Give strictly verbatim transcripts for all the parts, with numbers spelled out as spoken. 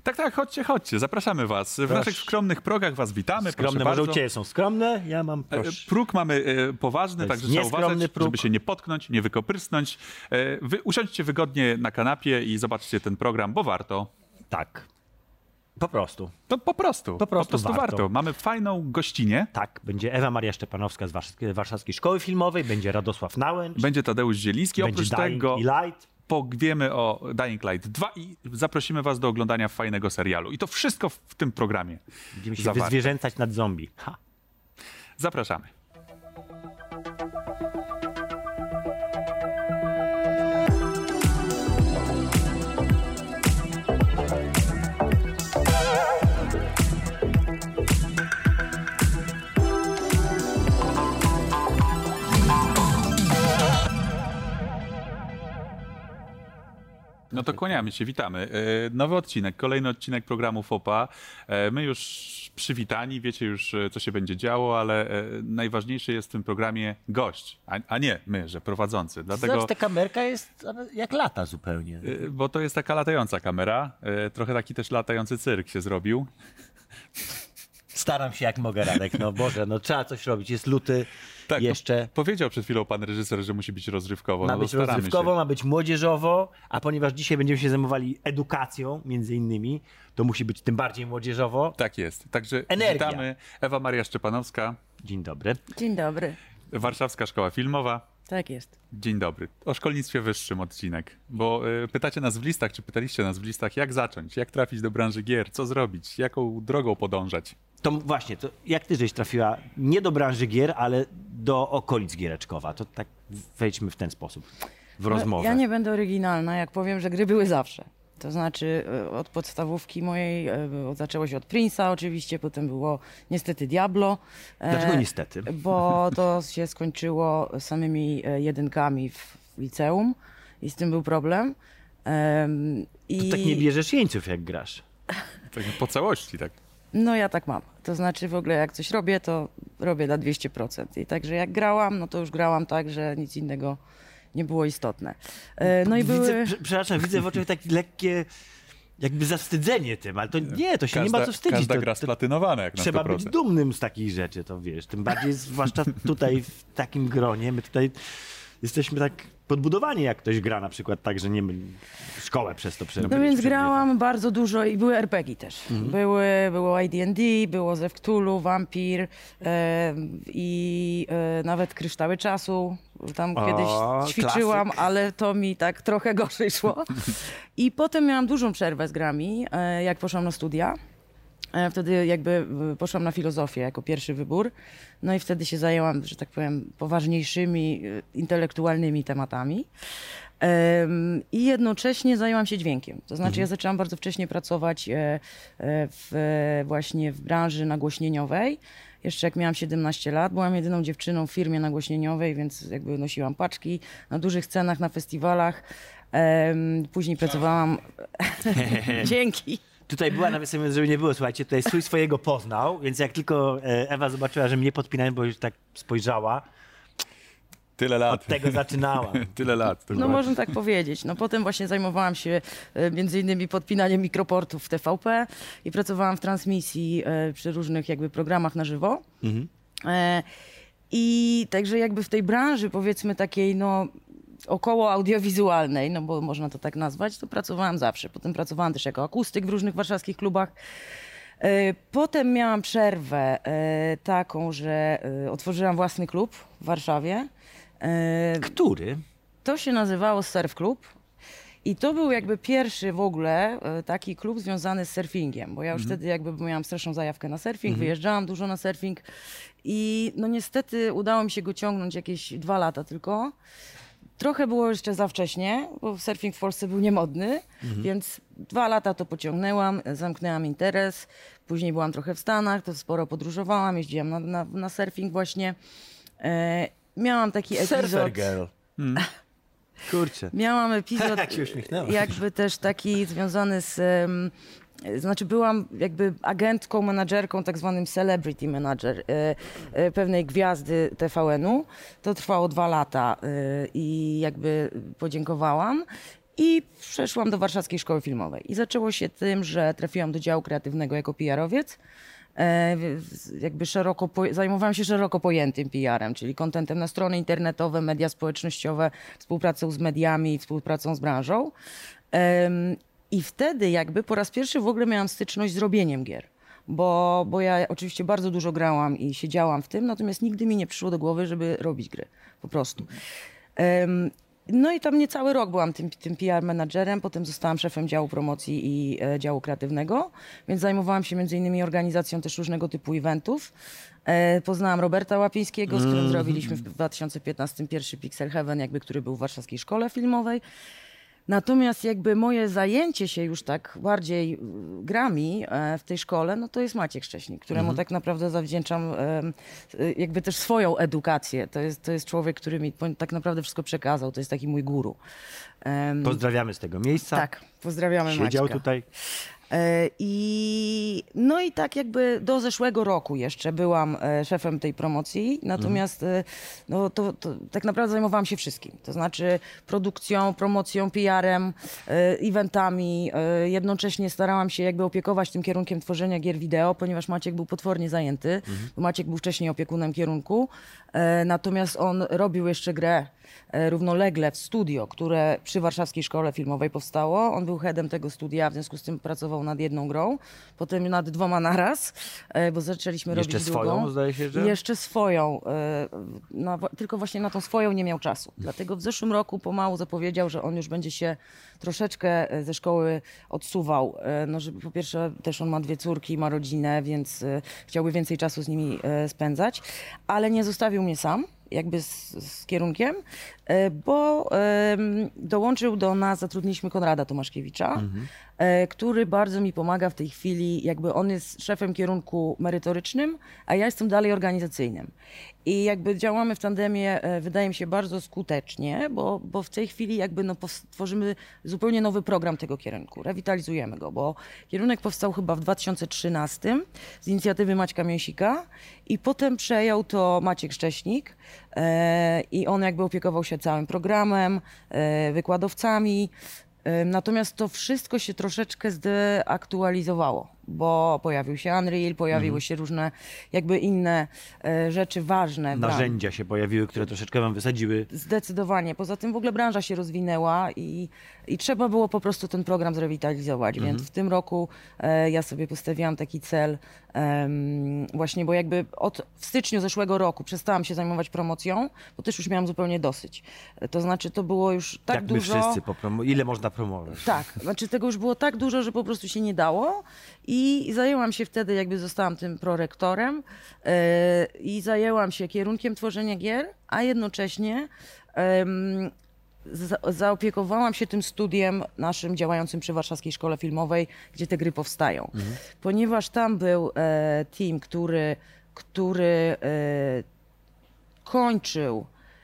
Tak, tak, chodźcie, chodźcie, zapraszamy was. W Proszę. naszych skromnych progach was witamy. Skromne, może u ciebie są skromne, ja mam, proszę. Próg mamy e, poważny, także trzeba uważać, próg. żeby się nie potknąć, nie wykoprysnąć. E, wy usiądźcie wygodnie na kanapie i zobaczcie ten program, bo warto. Tak. Po prostu. To po prostu. Po prostu, po prostu warto. warto. Mamy fajną gościnę. Tak, będzie Ewa Maria Szczepanowska z Warszawskiej Szkoły Filmowej, będzie Radosław Nałęcz. Będzie Tadeusz Zieliński. Będzie Oprócz Dying tego i Light. powiemy o Dying Light dwa i zaprosimy was do oglądania fajnego serialu. I to wszystko w tym programie. Będziemy się zawarte. wyzwierzęcać nad zombie. Ha. Zapraszamy. No to kłaniamy się, witamy. Nowy odcinek, kolejny odcinek programu FOPA. My już przywitani, wiecie już, co się będzie działo, ale najważniejszy jest w tym programie gość, a, a nie my, że prowadzący. Dlatego, Zobacz, ta kamerka jest jak lata zupełnie. Bo to jest taka latająca kamera, trochę taki też latający cyrk się zrobił. Staram się jak mogę, Radek, no Boże, no trzeba coś robić, jest luty. Tak, jeszcze. Powiedział przed chwilą pan reżyser, że musi być rozrywkowo. Ma no być rozrywkowo, się. ma być młodzieżowo, a ponieważ dzisiaj będziemy się zajmowali edukacją, między innymi, to musi być tym bardziej młodzieżowo. Tak jest. Także Energia. witamy. Ewa Maria Szczepanowska. Dzień dobry. Dzień dobry. Warszawska Szkoła Filmowa. Tak jest. Dzień dobry. O szkolnictwie wyższym odcinek. Bo y, pytacie nas w listach, czy pytaliście nas w listach, jak zacząć, jak trafić do branży gier, co zrobić, jaką drogą podążać. To właśnie, to jak ty żeś trafiła nie do branży gier, ale do okolic Giereczkowa? To tak wejdźmy w ten sposób, w rozmowę. No, ja nie będę oryginalna, jak powiem, że gry były zawsze. To znaczy od podstawówki mojej, zaczęło się od Prince'a oczywiście, potem było niestety Diablo. Dlaczego niestety? Bo to się skończyło samymi jedynkami w liceum i z tym był problem. I... To tak nie bierzesz jeńców, jak grasz. Tak po całości, tak. No ja tak mam. To znaczy w ogóle jak coś robię, to robię na dwieście procent. I także jak grałam, no to już grałam tak, że nic innego nie było istotne. No i widzę, były... Przepraszam, widzę w oczach takie lekkie jakby zawstydzenie tym, ale to nie, to się każda, nie ma co wstydzić. Każda to, gra to splatynowana jak na trzeba sto procent. być dumnym z takich rzeczy, to wiesz. Tym bardziej, zwłaszcza tutaj w takim gronie, my tutaj jesteśmy tak podbudowani, jak ktoś gra na przykład tak, że nie szkołę przez to przerobić. No więc grałam bardzo dużo i były er pe gie też. Mhm. Były, było I D and D, było Zew Cthulhu, Vampir e, i e, nawet Kryształy Czasu. Tam o, kiedyś ćwiczyłam, klasyk. Ale to mi tak trochę gorzej szło. I potem miałam dużą przerwę z grami, e, jak poszłam na studia. Wtedy jakby poszłam na filozofię jako pierwszy wybór, no i wtedy się zajęłam, że tak powiem, poważniejszymi, intelektualnymi tematami. I jednocześnie zajęłam się dźwiękiem. To znaczy mhm. ja zaczęłam bardzo wcześnie pracować w, właśnie w branży nagłośnieniowej. Jeszcze jak miałam siedemnaście lat, byłam jedyną dziewczyną w firmie nagłośnieniowej, więc jakby nosiłam paczki na dużych scenach, na festiwalach. Później pracowałam... Dzięki. Tutaj była, nawet sobie, żeby nie było, słuchajcie, tutaj swój swojego poznał, więc jak tylko Ewa zobaczyła, że mnie podpinają, bo już tak spojrzała, tyle lat. Od tego zaczynałam. Tyle lat. No ładnie. Można tak powiedzieć. No potem właśnie zajmowałam się między innymi podpinaniem mikroportów w T V P i pracowałam w transmisji przy różnych jakby programach na żywo. Mhm. I także jakby w tej branży powiedzmy takiej no około audiowizualnej, no bo można to tak nazwać, to pracowałam zawsze. Potem pracowałam też jako akustyk w różnych warszawskich klubach. Potem miałam przerwę taką, że otworzyłam własny klub w Warszawie. Który? To się nazywało Surf Club. I to był jakby pierwszy w ogóle taki klub związany z surfingiem, bo ja już mhm. wtedy jakby miałam straszną zajawkę na surfing, mhm. wyjeżdżałam dużo na surfing i no niestety udało mi się go ciągnąć jakieś dwa lata tylko. Trochę było jeszcze za wcześnie, bo surfing w Polsce był niemodny, mhm. więc dwa lata to pociągnęłam, zamknęłam interes. Później byłam trochę w Stanach, to sporo podróżowałam, jeździłam na, na, na surfing właśnie. E, miałam taki epizod... Surfer girl. Hmm. Kurczę. Miałam epizod Jak się uśmiechnęłaś. jakby też taki związany z... Um, Znaczy byłam jakby agentką, menadżerką, tak zwanym celebrity manager e, e, pewnej gwiazdy T V N u. To trwało dwa lata e, i jakby podziękowałam. I przeszłam do Warszawskiej Szkoły Filmowej. I zaczęło się tym, że trafiłam do działu kreatywnego jako P R-owiec. E, jakby szeroko, zajmowałam się szeroko pojętym P R-em, czyli kontentem na strony internetowe, media społecznościowe, współpracą z mediami, współpracą z branżą. E, I wtedy jakby po raz pierwszy w ogóle miałam styczność z robieniem gier. Bo, bo ja oczywiście bardzo dużo grałam i siedziałam w tym, natomiast nigdy mi nie przyszło do głowy, żeby robić gry. Po prostu. E, No i tam niecały rok byłam tym, tym P R menadżerem, potem zostałam szefem działu promocji i e, działu kreatywnego, więc zajmowałam się między innymi organizacją też różnego typu eventów. E, poznałam Roberta Łapińskiego, z którym mm. zrobiliśmy w dwa tysiące piętnastym pierwszy Pixel Heaven, jakby, który był w Warszawskiej Szkole Filmowej. Natomiast jakby moje zajęcie się już tak bardziej grami w tej szkole, no to jest Maciek Szcześnik, któremu mhm. tak naprawdę zawdzięczam jakby też swoją edukację. To jest, to jest człowiek, który mi tak naprawdę wszystko przekazał. To jest taki mój guru. Pozdrawiamy z tego miejsca. Tak, pozdrawiamy Maćka. Siedział tutaj. I, no i tak jakby do zeszłego roku jeszcze byłam szefem tej promocji, natomiast mhm. no to, to tak naprawdę zajmowałam się wszystkim. To znaczy produkcją, promocją, P R-em, eventami. Jednocześnie starałam się jakby opiekować tym kierunkiem tworzenia gier wideo, ponieważ Maciek był potwornie zajęty. Mhm. Maciek był wcześniej opiekunem kierunku, natomiast on robił jeszcze grę równolegle w studio, które przy Warszawskiej Szkole Filmowej powstało. On był headem tego studia, w związku z tym pracował nad jedną grą, potem nad dwoma naraz, bo zaczęliśmy Jeszcze robić swoją, drugą. zdaje się, że? Jeszcze swoją, no, tylko właśnie na tą swoją nie miał czasu. Dlatego w zeszłym roku pomału zapowiedział, że on już będzie się troszeczkę ze szkoły odsuwał. No, żeby po pierwsze też on ma dwie córki, ma rodzinę, więc chciałby więcej czasu z nimi spędzać, ale nie zostawił mnie sam. Jakby z, z kierunkiem, bo e, dołączył do nas, zatrudniliśmy Konrada Tomaszkiewicza, mhm. e, który bardzo mi pomaga w tej chwili, jakby on jest szefem kierunku merytorycznym, a ja jestem dalej organizacyjnym. I jakby działamy w tandemie, e, wydaje mi się, bardzo skutecznie, bo, bo w tej chwili jakby no, tworzymy zupełnie nowy program tego kierunku, rewitalizujemy go, bo kierunek powstał chyba w dwa tysiące trzynastym z inicjatywy Maćka Mięsika i potem przejął to Maciek Szcześnik e, i on jakby opiekował się całym programem, e, wykładowcami. E, natomiast to wszystko się troszeczkę zdeaktualizowało, bo pojawił się Unreal, pojawiły mhm. się różne jakby inne e, rzeczy ważne. Narzędzia się pojawiły, które troszeczkę wam wysadziły. Zdecydowanie. Poza tym w ogóle branża się rozwinęła i, i trzeba było po prostu ten program zrewitalizować. Mhm. Więc w tym roku e, ja sobie postawiłam taki cel e, właśnie, bo jakby od w styczniu zeszłego roku przestałam się zajmować promocją, bo też już miałam zupełnie dosyć. E, to znaczy to było już tak Jak dużo... my wszyscy, po promo... ile można promować? Tak, znaczy tego już było tak dużo, że po prostu się nie dało. I zajęłam się wtedy, jakby zostałam tym prorektorem yy, i zajęłam się kierunkiem tworzenia gier, a jednocześnie yy, za, zaopiekowałam się tym studiem naszym działającym przy Warszawskiej Szkole Filmowej, gdzie te gry powstają. Mhm. Ponieważ tam był e, team, który, który e, kończył.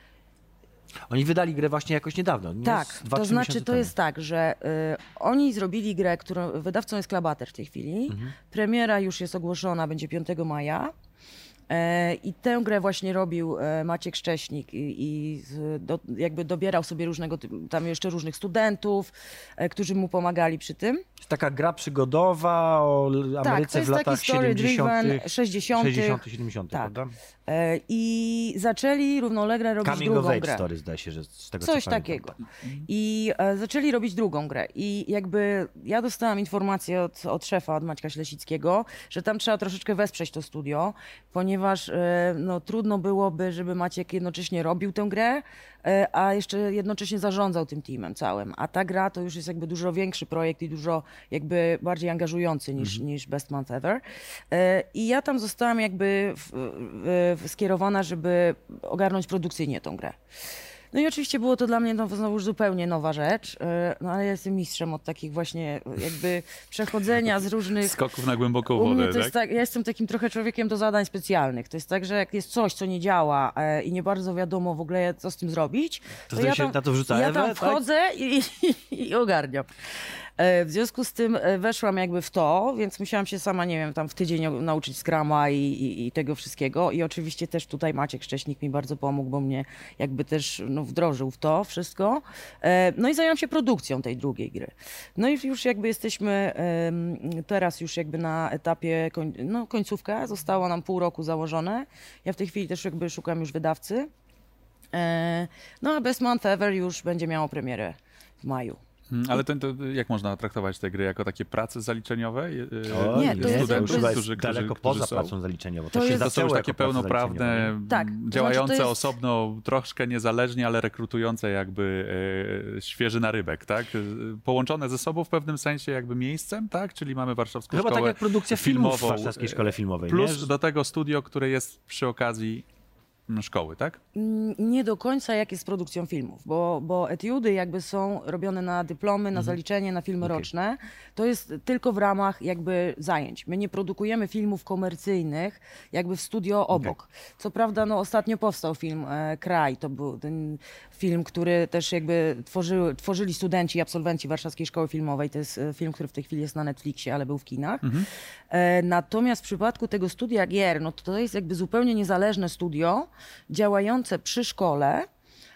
Oni wydali grę właśnie jakoś niedawno. Nie Tak, dwa, to znaczy to temu. jest tak, że y, oni zrobili grę, którą wydawcą jest Klabater w tej chwili. Mhm. Premiera już jest ogłoszona, będzie piątego maja. E, I tę grę właśnie robił e, Maciek Szcześnik i, i z, do, jakby dobierał sobie różnego, tam jeszcze różnych studentów, e, którzy mu pomagali przy tym. Jest taka gra przygodowa o Ameryce tak, to jest w latach taki story driven, sześćdziesiątych. sześćdziesiątych, siedemdziesiątych, tak. prawda? E, I zaczęli równolegle robić Coming drugą of age grę. story, zdaje się, że z tego Coś co takiego. I e, zaczęli robić drugą grę. I jakby ja dostałam informację od, od szefa, od Maćka Ślesickiego, że tam trzeba troszeczkę wesprzeć to studio, ponieważ e, no, trudno byłoby, żeby Maciek jednocześnie robił tę grę, e, a jeszcze jednocześnie zarządzał tym teamem całym. A ta gra to już jest jakby dużo większy projekt i dużo jakby bardziej angażujący niż, mhm. niż Best Month Ever. E, I ja tam zostałam jakby w, w, w, skierowana, żeby ogarnąć produkcyjnie tą grę. No i oczywiście było to dla mnie no, znowu zupełnie nowa rzecz, no ale ja jestem mistrzem od takich właśnie jakby przechodzenia z różnych... Skoków na głęboką U mnie wodę, to tak? jest tak? Ja jestem takim trochę człowiekiem do zadań specjalnych. To jest tak, że jak jest coś, co nie działa e, i nie bardzo wiadomo w ogóle, co z tym zrobić, to, to, to ja się tam, na to wrzuca ja Ewę, tam tak? wchodzę i, i, i ogarniam. W związku z tym weszłam jakby w to, więc musiałam się sama, nie wiem, tam w tydzień nauczyć Scruma i, i, i tego wszystkiego. I oczywiście też tutaj Maciek Szcześnik mi bardzo pomógł, bo mnie jakby też no, no, wdrożył w to wszystko. E, no i zająłem się produkcją tej drugiej gry. No i już jakby jesteśmy e, teraz już jakby na etapie, koń, no końcówka, zostało nam pół roku założone. Ja w tej chwili też jakby szukam już wydawcy. E, no a Best Month Ever już będzie miało premierę w maju. Hmm, ale to, to jak można traktować te gry? Jako takie prace zaliczeniowe? O, nie, to jest, studenci, to jest którzy, daleko którzy poza są. pracą zaliczeniową. To To, się jest- To są zaczęło już jako takie praca pełnoprawne, zaliczeniowa, nie? Tak, to działające znaczy to jest- osobno, troszkę niezależnie, ale rekrutujące jakby e, świeży narybek, tak? E, Połączone ze sobą w pewnym sensie jakby miejscem, tak? Czyli mamy warszawską Chyba tak szkołę jak produkcja filmów w filmową, Warszawskiej Szkole Filmowej. plus nie? do tego studio, które jest przy okazji mm, szkoły, tak? Mm, Nie do końca jak jest z produkcją filmów, bo, bo etiudy jakby są robione na dyplomy, na zaliczenie, na filmy Okej. roczne. To jest tylko w ramach jakby zajęć. My nie produkujemy filmów komercyjnych jakby w studio obok. Co prawda no, ostatnio powstał film e, Kraj. To był ten film, który też jakby tworzyły, tworzyli studenci i absolwenci Warszawskiej Szkoły Filmowej. To jest e, film, który w tej chwili jest na Netflixie, ale był w kinach. E, natomiast w przypadku tego studia gier, no to, to jest jakby zupełnie niezależne studio, działające przy szkole,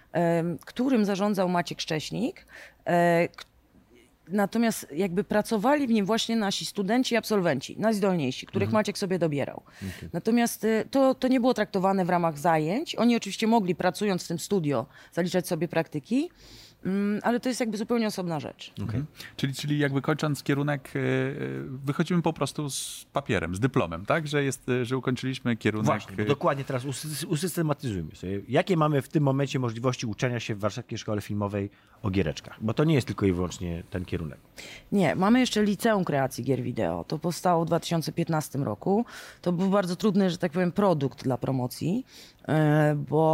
em, którym zarządzał Maciek Szcześnik. E, k- Natomiast jakby pracowali w nim właśnie nasi studenci i absolwenci, najzdolniejsi, których Maciek sobie dobierał. Natomiast y, to, to nie było traktowane w ramach zajęć. Oni oczywiście mogli, pracując w tym studio, zaliczać sobie praktyki, mm, ale to jest jakby zupełnie osobna rzecz. Mhm. Czyli, czyli jakby kończąc kierunek, e, e, wychodzimy po prostu z papierem, z dyplomem, tak? Że, jest, e, że ukończyliśmy kierunek. Właśnie, bo e, dokładnie teraz usy- usystematyzujmy sobie. Jakie mamy w tym momencie możliwości uczenia się w Warszawskiej Szkole Filmowej o giereczkach? Bo to nie jest tylko i wyłącznie ten kierunek. Nie, mamy jeszcze Liceum Kreacji Gier Wideo. To powstało w dwa tysiące piętnastym roku. To był bardzo trudny, że tak powiem, produkt dla promocji, e,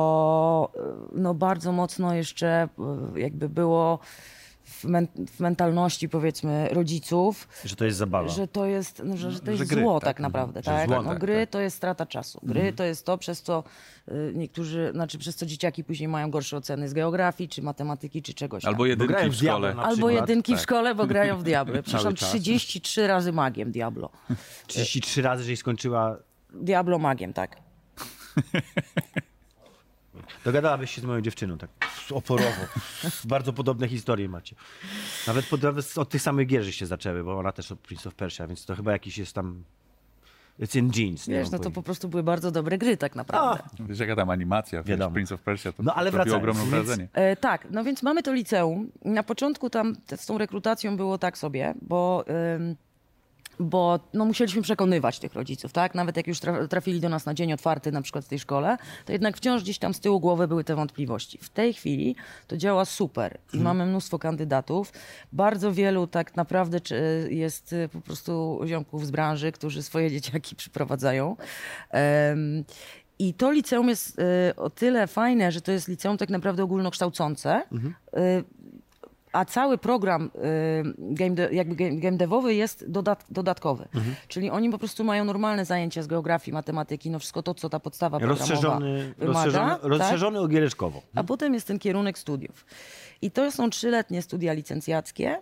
bo e, no bardzo mocno jeszcze e, jakby było w, men- w mentalności powiedzmy rodziców, Że to jest zabawa. że to jest, no, że, że to Że jest gry, zło tak. tak, naprawdę. Że Tak? zło, No, tak, gry tak. to jest strata czasu. Gry to jest to, przez co y, niektórzy, znaczy przez co dzieciaki później mają gorsze oceny z geografii, czy matematyki, czy czegoś Albo tam. jedynki grają w w Diablo szkole. na Albo przykład, jedynki w tak. szkole, bo grają w Diablo. Przepraszam, czas. trzydzieści trzy razy magiem Diablo. trzydzieści trzy razy, że jej skończyła. Diablo magiem, tak. Dogadałabyś się z moją dziewczyną, tak oporowo. Bardzo podobne historie macie. Nawet, pod, nawet od tych samych gier żeście zaczęły, bo ona też od Prince of Persia, więc to chyba jakiś jest tam... It's in jeans. nie Wiesz, mam no to pojęcia. po prostu były bardzo dobre gry tak naprawdę. Wiesz, jaka tam animacja, wiesz, Wiadomo. Prince of Persia, to, No, ale to robiło wracając, ogromne więc- wrażenie. E, tak, no więc mamy to liceum. Na początku tam te, z tą rekrutacją było tak sobie, bo, ym, bo no, musieliśmy przekonywać tych rodziców, tak? Nawet jak już tra- trafili do nas na dzień otwarty, na przykład w tej szkole, to jednak wciąż gdzieś tam z tyłu głowy były te wątpliwości. W tej chwili to działa super i mamy mnóstwo kandydatów. Bardzo wielu tak naprawdę czy, jest y, po prostu ziomków z branży, którzy swoje dzieciaki przyprowadzają. Em, I to liceum jest y, o tyle fajne, że to jest liceum tak naprawdę ogólnokształcące, y, a cały program y, game, de, jakby game, game devowy jest dodat, dodatkowy. Czyli oni po prostu mają normalne zajęcia z geografii, matematyki, no wszystko to, co ta podstawa programowa Rozszerzony, wymaga. rozszerzony, tak? rozszerzony ogiereczkowo. A potem jest ten kierunek studiów. I to są trzyletnie studia licencjackie.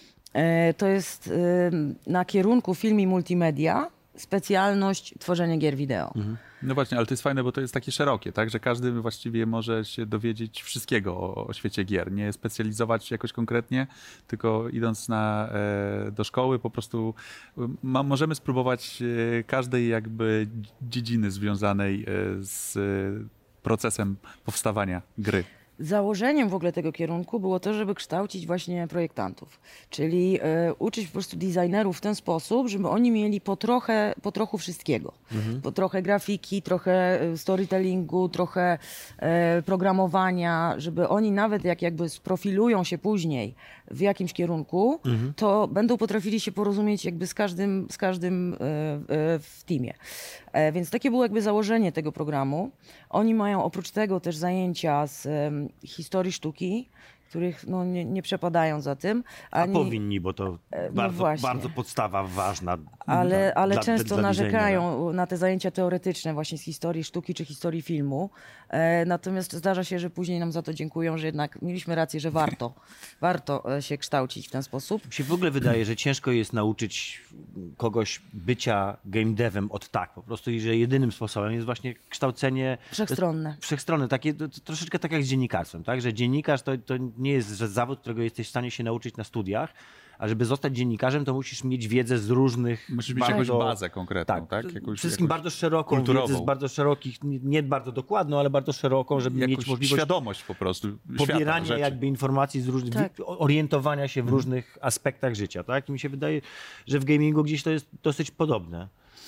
E, To jest ym, na kierunku film i multimedia, specjalność tworzenie gier wideo. No właśnie, ale to jest fajne, bo to jest takie szerokie, tak, że każdy właściwie może się dowiedzieć wszystkiego o, o świecie gier, nie specjalizować się jakoś konkretnie, tylko idąc na, e, do szkoły po prostu ma, możemy spróbować e, każdej jakby dziedziny związanej e, z e, procesem powstawania gry. Założeniem w ogóle tego kierunku było to, żeby kształcić właśnie projektantów, czyli e, uczyć po prostu designerów w ten sposób, żeby oni mieli po trochę, po trochu wszystkiego. Po trochę grafiki, trochę e, storytellingu, trochę e, programowania, żeby oni nawet jak jakby sprofilują się później w jakimś kierunku, to będą potrafili się porozumieć jakby z każdym, z każdym e, e, w teamie. E, Więc takie było jakby założenie tego programu. Oni mają oprócz tego też zajęcia z em, historii sztuki, których no, nie, nie przepadają za tym. Ani... A powinni, bo to no bardzo, właśnie. bardzo podstawa ważna. Ale, dla, ale dla, często dla narzekają na te zajęcia teoretyczne właśnie z historii sztuki czy historii filmu. E, natomiast zdarza się, że później nam za to dziękują, że jednak mieliśmy rację, że warto, warto się kształcić w ten sposób. Mi się w ogóle wydaje, że ciężko jest nauczyć kogoś bycia game devem od tak po prostu i że jedynym sposobem jest właśnie kształcenie Wszechstronne. Wszechstronne, takie to, to troszeczkę tak jak z dziennikarstwem, tak? Że dziennikarz to, to nie jest że zawód, którego jesteś w stanie się nauczyć na studiach, a żeby zostać dziennikarzem, to musisz mieć wiedzę z różnych... Musisz mieć bardzo, jakąś bazę konkretną, tak? tak? tak? Jakąś, Wszystkim jakąś bardzo szeroką kulturową. wiedzę, z bardzo szerokich, nie, nie bardzo dokładną, ale bardzo szeroką, żeby jakąś mieć możliwość świadomość po prostu pobierania świata, jakby informacji z różnych, Tak. orientowania się w różnych aspektach życia, tak? I mi się wydaje, że w gamingu gdzieś to jest dosyć podobne.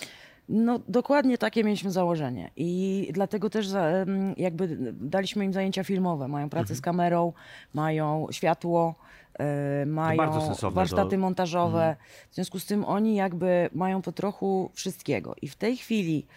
No dokładnie takie mieliśmy założenie i dlatego też za, em, jakby daliśmy im zajęcia filmowe. Mają pracę z kamerą, mają światło, e, mają bardzo sensowne, warsztaty bo- montażowe. W związku z tym oni jakby mają po trochu wszystkiego. I w tej chwili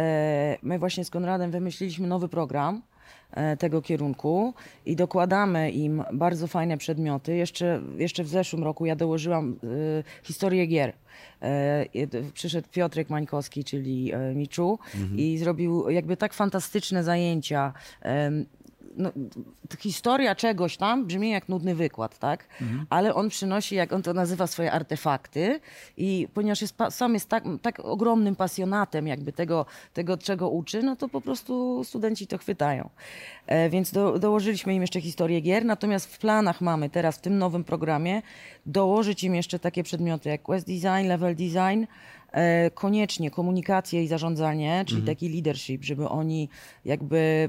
e, my właśnie z Konradem wymyśliliśmy nowy program e, tego kierunku i dokładamy im bardzo fajne przedmioty. Jeszcze, jeszcze w zeszłym roku ja dołożyłam e, historię gier. E, jed- Przyszedł Piotrek Mańkowski, czyli e, Miczu i zrobił jakby tak fantastyczne zajęcia. Em, No, t- historia czegoś tam brzmi jak nudny wykład, tak? Ale on przynosi, jak on to nazywa, swoje artefakty i ponieważ jest, pa- sam jest tak, tak ogromnym pasjonatem jakby tego, tego, czego uczy, no to po prostu studenci to chwytają. E, więc do, dołożyliśmy im jeszcze historię gier, natomiast w planach mamy teraz w tym nowym programie dołożyć im jeszcze takie przedmioty jak quest design, level design, e, koniecznie komunikację i zarządzanie, czyli taki leadership, żeby oni jakby,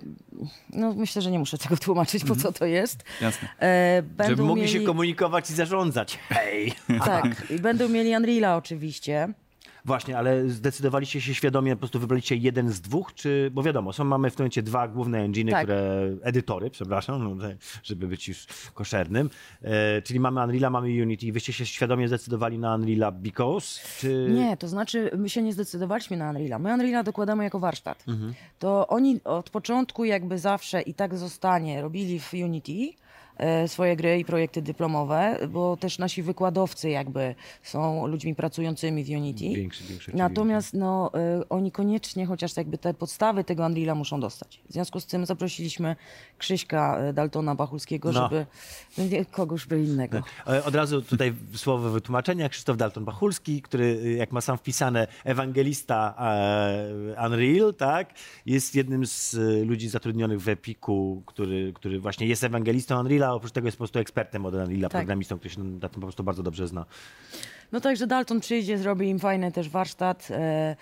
no myślę, że nie muszę tego tłumaczyć, po co to jest. Jasne. E, będą Żeby mogli mieli, się komunikować i zarządzać. Hej! tak, i będą mieli Unreala oczywiście. Właśnie, ale zdecydowaliście się świadomie, po prostu wybraliście jeden z dwóch, czy, bo wiadomo, są, mamy w tym momencie dwa główne engine, Tak. które, edytory, przepraszam, no, żeby być już koszernym, e, czyli mamy Unreala, mamy Unity. Wyście się świadomie zdecydowali na Unreala because, czy... Nie, to znaczy my się nie zdecydowaliśmy na Unreala. My Unreala dokładamy jako warsztat. To oni od początku jakby zawsze i tak zostanie robili w Unity e, swoje gry i projekty dyplomowe, bo też nasi wykładowcy jakby są ludźmi pracującymi w Unity. Większy, większy Natomiast no, y, oni koniecznie chociaż jakby te podstawy tego Unreala muszą dostać. W związku z tym zaprosiliśmy Krzyśka y, Daltona Bachulskiego, No. żeby no, nie, kogoś by innego. E, Od razu tutaj słowo wytłumaczenia. Krzysztof Dalton-Bachulski, który, y, jak ma sam wpisane, ewangelista e, Unreal, tak? Jest jednym z y, ludzi zatrudnionych w Epiku, który, który właśnie jest ewangelistą Unreala, a oprócz tego jest po prostu ekspertem od Unreala, Tak. programistą, który się na tym po prostu bardzo dobrze zna. No także Dalton przyjdzie, zrobi im fajny też warsztat. E,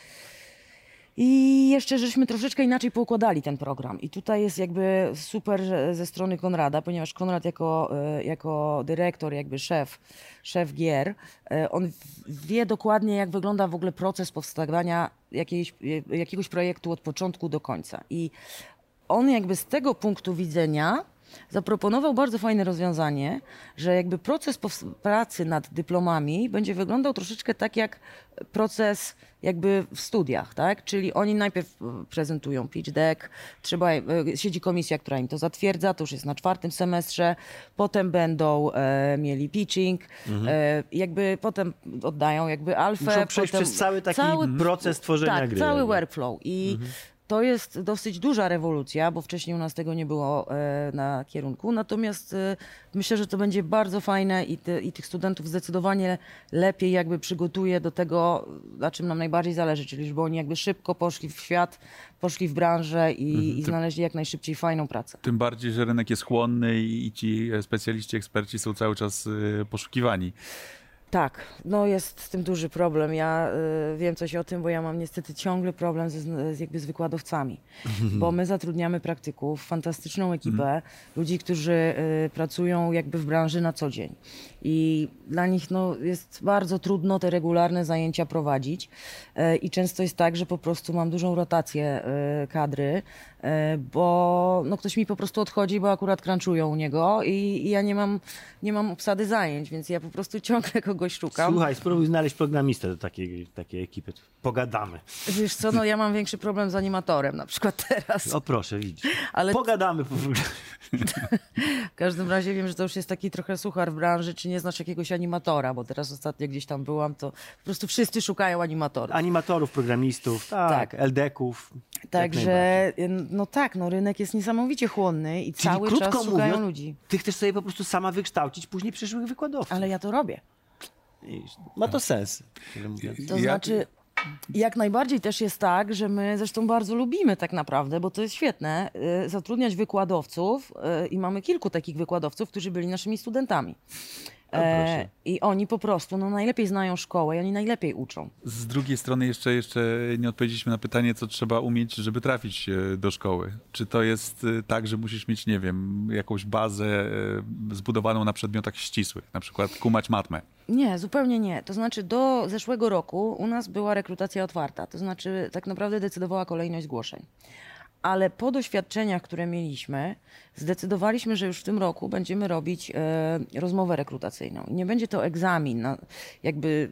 I jeszcze żeśmy troszeczkę inaczej poukładali ten program. I tutaj jest jakby super że- ze strony Konrada, ponieważ Konrad jako, e, jako dyrektor, jakby szef, szef gier, e, on w- wie dokładnie, jak wygląda w ogóle proces powstawania jakiejś, e, jakiegoś projektu od początku do końca. I on jakby z tego punktu widzenia zaproponował bardzo fajne rozwiązanie, że jakby proces pows- pracy nad dyplomami będzie wyglądał troszeczkę tak jak proces jakby w studiach, tak? Czyli oni najpierw e, prezentują pitch deck, trzeba, e, siedzi komisja, która im to zatwierdza, to już jest na czwartym semestrze, potem będą e, mieli pitching, e, jakby potem oddają jakby alfę. Muszą przejść potem przez cały taki proces tworzenia tak, gry. cały jakby. workflow i to jest dosyć duża rewolucja, bo wcześniej u nas tego nie było e, na kierunku. Natomiast e, myślę, że to będzie bardzo fajne i, ty, i tych studentów zdecydowanie lepiej jakby przygotuje do tego, na czym nam najbardziej zależy, czyli żeby oni jakby szybko poszli w świat, poszli w branżę i, i znaleźli jak najszybciej fajną pracę. Tym bardziej, że rynek jest chłonny i i ci specjaliści, eksperci są cały czas y, poszukiwani. Tak, no jest z tym duży problem. Ja y, wiem coś o tym, bo ja mam niestety ciągle problem ze, z, jakby z wykładowcami, bo my zatrudniamy praktyków, fantastyczną ekipę, ludzi, którzy y, pracują jakby w branży na co dzień i dla nich no, jest bardzo trudno te regularne zajęcia prowadzić y, i często jest tak, że po prostu mam dużą rotację y, kadry, y, bo no, ktoś mi po prostu odchodzi, bo akurat crunchują u niego i, i ja nie mam, nie mam obsady zajęć, więc ja po prostu ciągle kogoś kogoś szukam. Słuchaj, spróbuj znaleźć programistę do takiej, takiej ekipy. Pogadamy. Wiesz co, no ja mam większy problem z animatorem na przykład teraz. O proszę, widzisz. Ale Pogadamy. Po... w każdym razie wiem, że to już jest taki trochę suchar w branży, czy nie znasz jakiegoś animatora, bo teraz ostatnio gdzieś tam byłam, to po prostu wszyscy szukają animatorów. Animatorów, programistów, tak, Tak. el deków. Także, no tak, no rynek jest niesamowicie chłonny i Czyli cały krótko czas szukają mówiąc, ludzi. Ty chcesz sobie po prostu sama wykształcić później przyszłych wykładowców. Ale ja to robię. Ma to sens. tyle mówiąc. To Ja- znaczy, jak najbardziej też jest tak, że my zresztą bardzo lubimy tak naprawdę, bo to jest świetne, y, zatrudniać wykładowców y, i mamy kilku takich wykładowców, którzy byli naszymi studentami. E, I oni po prostu no, najlepiej znają szkołę i oni najlepiej uczą. Z drugiej strony jeszcze, jeszcze nie odpowiedzieliśmy na pytanie, co trzeba umieć, żeby trafić e, do szkoły. Czy to jest e, tak, że musisz mieć, nie wiem, jakąś bazę e, zbudowaną na przedmiotach ścisłych, na przykład kumać matmę? Nie, zupełnie nie. To znaczy do zeszłego roku u nas była rekrutacja otwarta. To znaczy tak naprawdę decydowała kolejność zgłoszeń. Ale po doświadczeniach, które mieliśmy, zdecydowaliśmy, że już w tym roku będziemy robić e, rozmowę rekrutacyjną. I nie będzie to egzamin na, jakby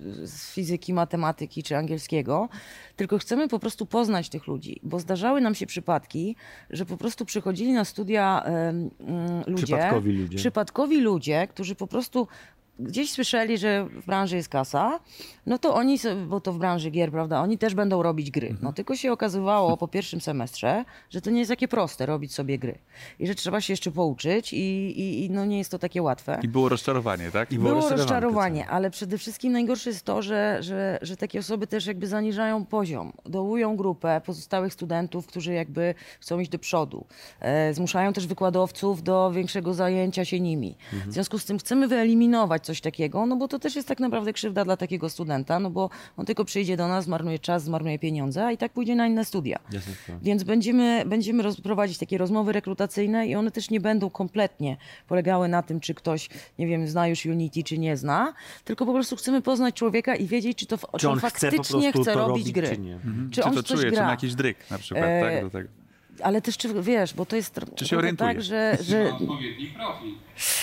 z fizyki, matematyki czy angielskiego, tylko chcemy po prostu poznać tych ludzi, bo zdarzały nam się przypadki, że po prostu przychodzili na studia e, m, ludzie, Przypadkowi ludzie. przypadkowi ludzie, którzy po prostu gdzieś słyszeli, że w branży jest kasa, no to oni, se- bo to w branży gier, prawda, oni też będą robić gry. No tylko się okazywało po pierwszym semestrze, że to nie jest takie proste robić sobie gry. I że trzeba się jeszcze pouczyć i, i, i no nie jest to takie łatwe. I było rozczarowanie, tak? I było Było rozczarowanie, rozczarowanie, ale przede wszystkim najgorsze jest to, że, że, że takie osoby też jakby zaniżają poziom, dołują grupę pozostałych studentów, którzy jakby chcą iść do przodu. E, zmuszają też wykładowców do większego zajęcia się nimi. W związku z tym chcemy wyeliminować coś takiego, no bo to też jest tak naprawdę krzywda dla takiego studenta, no bo on tylko przyjdzie do nas, zmarnuje czas, zmarnuje pieniądze, a i tak pójdzie na inne studia. Jasne, tak. Więc będziemy, będziemy roz- prowadzić takie rozmowy rekrutacyjne i one też nie będą kompletnie polegały na tym, czy ktoś, nie wiem, zna już Unity, czy nie zna, tylko po prostu chcemy poznać człowieka i wiedzieć, czy to w, Czy on chce po faktycznie prostu chce to robić robić, gry. czy nie? Mhm. Czy Czy on to w coś czuje, czy gra. ma jakiś dryk na przykład, E, tak? Do tego. Ale też, czy wiesz, bo to jest tr- Czy się trochę orientuje? tak, że... że Odpowiedni profil.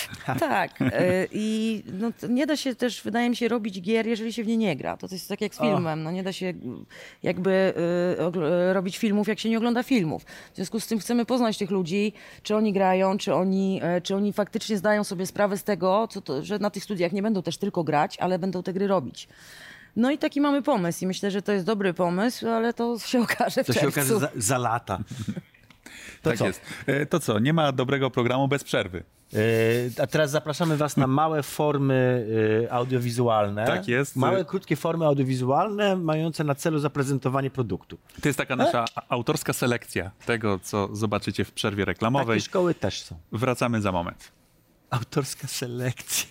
tak. e, I no, to nie da się też, wydaje mi się, robić gier, jeżeli się w nie nie gra. To jest tak jak z filmem. No, nie da się mm, jakby e, ogl- e, robić filmów, jak się nie ogląda filmów. W związku z tym chcemy poznać tych ludzi, czy oni grają, czy oni, e, czy oni faktycznie zdają sobie sprawę z tego, co to, że na tych studiach nie będą też tylko grać, ale będą te gry robić. No i taki mamy pomysł i myślę, że to jest dobry pomysł, ale to się okaże w To się czerwcu. okaże za, za lata. To Tak co? jest. E, To co, nie ma dobrego programu bez przerwy. E, A teraz zapraszamy was na małe formy e, audiowizualne. Tak jest. Małe, krótkie formy audiowizualne mające na celu zaprezentowanie produktu. To jest taka nasza autorska selekcja tego, co zobaczycie w przerwie reklamowej. Takie szkoły też są. Wracamy za moment. Autorska selekcja.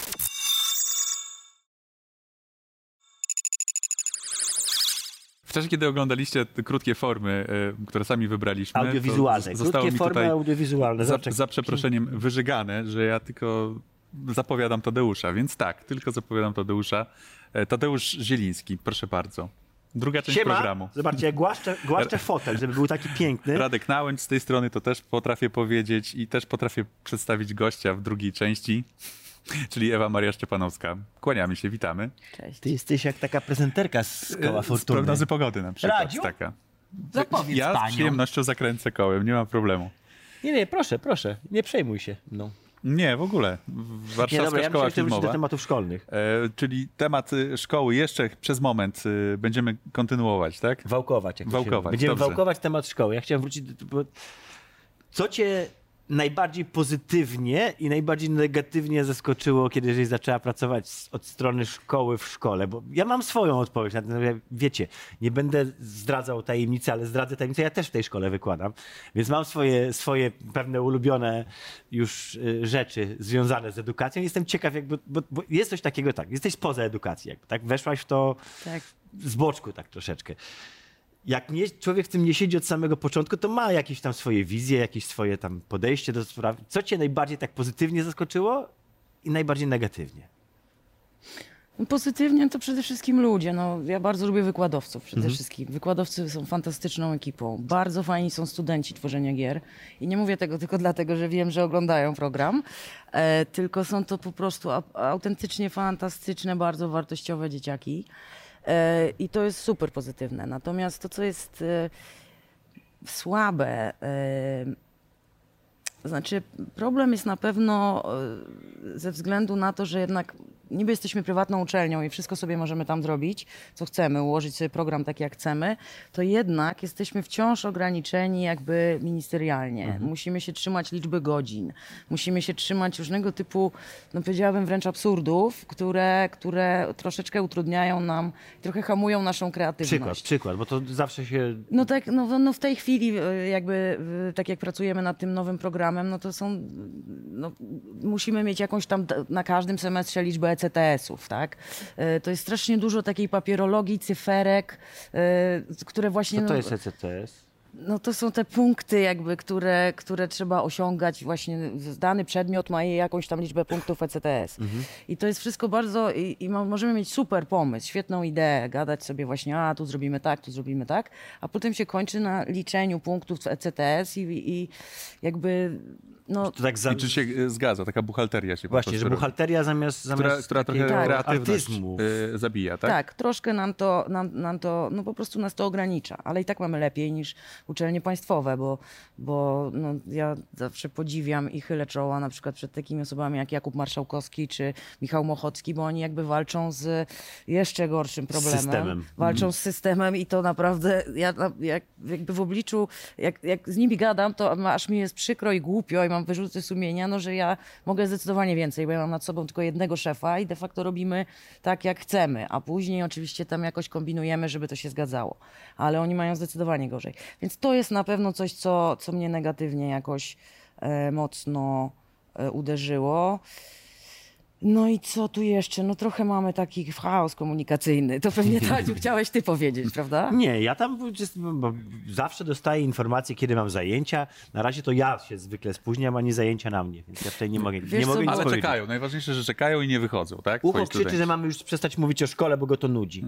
W czasie, kiedy oglądaliście te krótkie formy, e, które sami wybraliśmy, Audiowizualne. to z- zostało Krótkie mi formy tutaj audiowizualne. za, Zobacz, jak- za przeproszeniem wyżygane, że ja tylko zapowiadam Tadeusza, więc tak, tylko zapowiadam Tadeusza. E, Tadeusz Zieliński, proszę bardzo. Druga część Siema. programu. Zobaczcie, jak głaszczę, głaszczę fotel, żeby był taki piękny. Radek Nałęcz z tej strony to też potrafię powiedzieć i też potrafię przedstawić gościa w drugiej części, czyli Ewa Maria Szczepanowska. Kłaniamy się, witamy. Cześć. Ty jesteś jak taka prezenterka z koła E, Z fortuny. prognozy pogody na przykład. Radziu? Taka. Zapowiedz Ja z panią. przyjemnością zakręcę kołem, nie ma problemu. Nie, nie, proszę, proszę, nie przejmuj się. No. Nie, w ogóle. Warszawska Nie, dobra, ja Szkoła myślę, że wrócić Filmowa. do tematów szkolnych. E, czyli temat y, szkoły jeszcze przez moment y, będziemy kontynuować, tak? Wałkować. Jak to się Wałkować, mówi. Będziemy dobrze. wałkować temat szkoły. Ja chciałem wrócić do... Bo... Co cię najbardziej pozytywnie i najbardziej negatywnie zaskoczyło, kiedy żeś zaczęła pracować z- od strony szkoły w szkole? Bo ja mam swoją odpowiedź na ten, wiecie, nie będę zdradzał tajemnicy, ale zdradzę tajemnicę, ja też w tej szkole wykładam, więc mam swoje, swoje pewne ulubione już y, rzeczy związane z edukacją. Jestem ciekaw, jakby, bo, bo jest coś takiego, tak, jesteś spoza edukacji, jakby, tak, weszłaś w to Tak. z boczku tak troszeczkę. Jak nie, człowiek w tym nie siedzi od samego początku, to ma jakieś tam swoje wizje, jakieś swoje tam podejście do spraw. Co cię najbardziej tak pozytywnie zaskoczyło i najbardziej negatywnie? Pozytywnie to przede wszystkim ludzie. No, ja bardzo lubię wykładowców przede Mhm. wszystkim. Wykładowcy są fantastyczną ekipą. Bardzo fajni są studenci tworzenia gier. I nie mówię tego tylko dlatego, że wiem, że oglądają program, e, tylko są to po prostu a, autentycznie fantastyczne, bardzo wartościowe dzieciaki. E, I to jest super pozytywne. Natomiast to, co jest e, słabe, e, znaczy problem jest na pewno e, ze względu na to, że jednak niby jesteśmy prywatną uczelnią i wszystko sobie możemy tam zrobić, co chcemy, ułożyć sobie program taki jak chcemy, to jednak jesteśmy wciąż ograniczeni jakby ministerialnie. Mhm. Musimy się trzymać liczby godzin, musimy się trzymać różnego typu, no powiedziałabym wręcz absurdów, które, które troszeczkę utrudniają nam, trochę hamują naszą kreatywność. Przykład, przykład, bo to zawsze się... No tak, no, no w tej chwili y, jakby y, tak jak pracujemy nad tym nowym programem, no to są, no, musimy mieć jakąś tam d- na każdym semestrze liczbę E C T S-ów, tak? Y, To jest strasznie dużo takiej papierologii, cyferek, y, które właśnie... Co to no, jest E C T S? no to są te punkty jakby, które, które trzeba osiągać właśnie, dany przedmiot ma jakąś tam liczbę punktów E C T S. Mhm. I to jest wszystko bardzo, i, i mo- możemy mieć super pomysł, świetną ideę, gadać sobie właśnie, a tu zrobimy tak, tu zrobimy tak, a potem się kończy na liczeniu punktów E C T S i, i jakby, no... To tak za... I czy się e, zgadza, taka buchalteria się po Właśnie, prostu że robi. buchalteria zamiast, zamiast która, która trochę takiego kreatywność artyzmu. e, zabija, tak? Tak, troszkę nam to, nam, nam to, no po prostu nas to ogranicza, ale i tak mamy lepiej niż uczelnie państwowe, bo, bo no, ja zawsze podziwiam i chylę czoła na przykład przed takimi osobami jak Jakub Marszałkowski czy Michał Mochocki, bo oni jakby walczą z jeszcze gorszym problemem. systemem. Walczą z systemem i to naprawdę, ja na- jak, jakby w obliczu, jak, jak z nimi gadam, to aż mi jest przykro i głupio i mam wyrzuty sumienia, no, że ja mogę zdecydowanie więcej, bo ja mam nad sobą tylko jednego szefa i de facto robimy tak, jak chcemy, a później oczywiście tam jakoś kombinujemy, żeby to się zgadzało. Ale oni mają zdecydowanie gorzej. Więc to jest na pewno coś, co, co mnie negatywnie jakoś e, mocno e, uderzyło. No i co tu jeszcze? No trochę mamy taki chaos komunikacyjny. To pewnie Tadziu chciałeś ty powiedzieć, prawda? Nie, ja tam jest, bo zawsze dostaję informacje, kiedy mam zajęcia. Na razie to ja się zwykle spóźniam, a nie zajęcia na mnie, więc ja tutaj nie mogę, Wiesz nie co, mogę nic Ale powiedzieć. czekają. Najważniejsze, że czekają i nie wychodzą, tak? Ucho Twoi krzyczy, studenci. że mamy już przestać mówić o szkole, bo go to nudzi.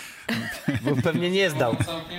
Bo pewnie nie zdał.